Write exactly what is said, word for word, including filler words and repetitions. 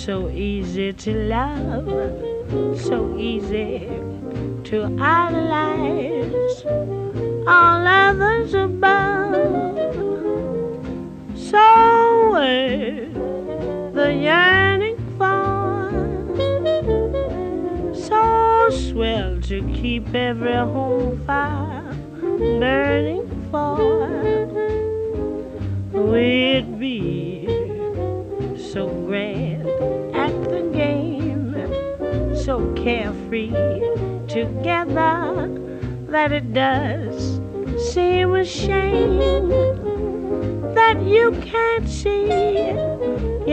So easy to love, so easy to idolize all others above. So worth the yearning for, so swell to keep every home fire burning for. We'd be so grand at the game, so carefree together that it does seem a shame that you can't see